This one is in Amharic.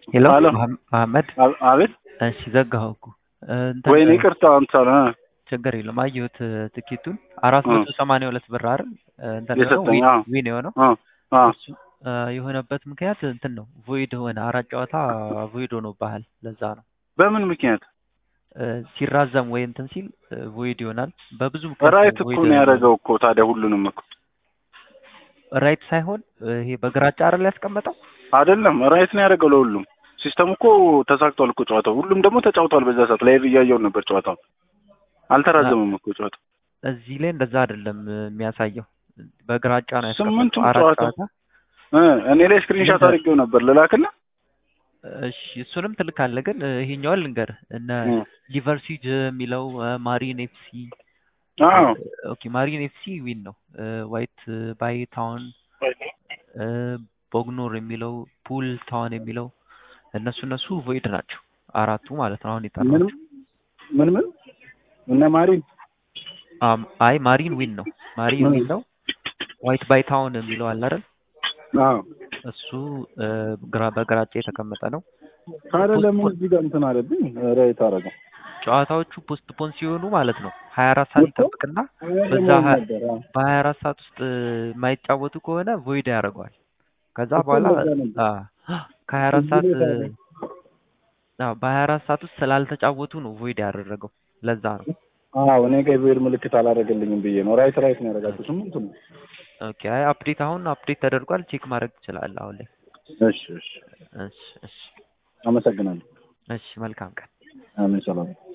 ሄሎ አሎ መሐመድ አቤት እሺ ዘጋኸው እኮ እንትን ወይኔ ይቅርታ አንተና ችግር የለም አየሁት ትኬቱን 482 ብር አይደል እንትን ነው የሰጠኝ ዊን የሆነው እሱ የሆነበት ምክንያት እንትን ነው ቮይድ ሆነ አራት ጨዋታ ቮይድ ሆኖብሃል ለዛ ነው በምን ምክንያት ሲራዘም ወይ እንትን ሲል ቮይድ ይሆናል በብዙ ምክንያት ራይት እኮ ነው ያደረገው እኮ ታዲያ ሁሉንም እኮ ራይት ሳይሆን ይሄ በግራጫ አይደል ያስቀመጠው አይደለም ራይት ነው ያደረገው ለሁሉም ሲስተም እኮ ተሳክቷል እኮ ጨዋታው ሁሉም ደግሞ ተጫውቷል በዛ ሰዓት ላይቭ እያየው ነበር ጨዋታው አልተራዘመም እኮ ጨዋታው እዚህ ላይ እንደዛ አይደለም የሚያሳየው በግራጫ ነው ያስቀመጠው ስምንቱም አራት ጨዋታ እኔ ላይ ስክሪንሾት አድርጌው ነበር ልላክና እሺ እሱንም ትልካለህ ግን ይሄኛውን ልንገርህ እነ ሊቨርሲጅ የሚለው ማሪን ኤፍሲ ኦኬ ማሪን ኤፍሲ ዊን ነው ዋይት ባይ ታውን ቦግኖር የሚለው ፑል ታውን የሚለው እነሱ ቮይድ ናቸው አራቱ ማለት ነው አሁን የጠራሁት ምን እነ ማሪን አይ ማሪን ዊን ነው ማሪን ዊን ነው ዋይት ባይ ታውን የሚለው አለ አይደል እሱ በግራጫ የተቀመጠ ነው ታዲያ ለምን እዚህ ጋር እንትን አለብኝ ራይት አደረገው ጨዋታዎቹ ፖስትፖን ሲሆኑ ማለት ነው 24 ሰዓት ይጠብቅና በዛ በ24 ሰዓት ውስጥ የማይጫወቱ ከሆነ ቮይድ ያደርገዋል ከዛ በኋላ ከ24 ሰዓት በ24 ሰዓት ውስጥ ስላልተጫወቱ ነው ቮይድ ያደረገው ለዛ ነው እኔ ጋር ቮይድ ምልክት አላደረገልኝም ብዬ ነው ራይት ነው ያደረጋችሁ ስምንቱ ነው ኦኬ አፕዴት ተደርጓል ቼክ ማድረግ ትችላለህ አሁን ላይ እሺ አመሰግናለሁ እሺ መልካም ቀን አሜን ሰላም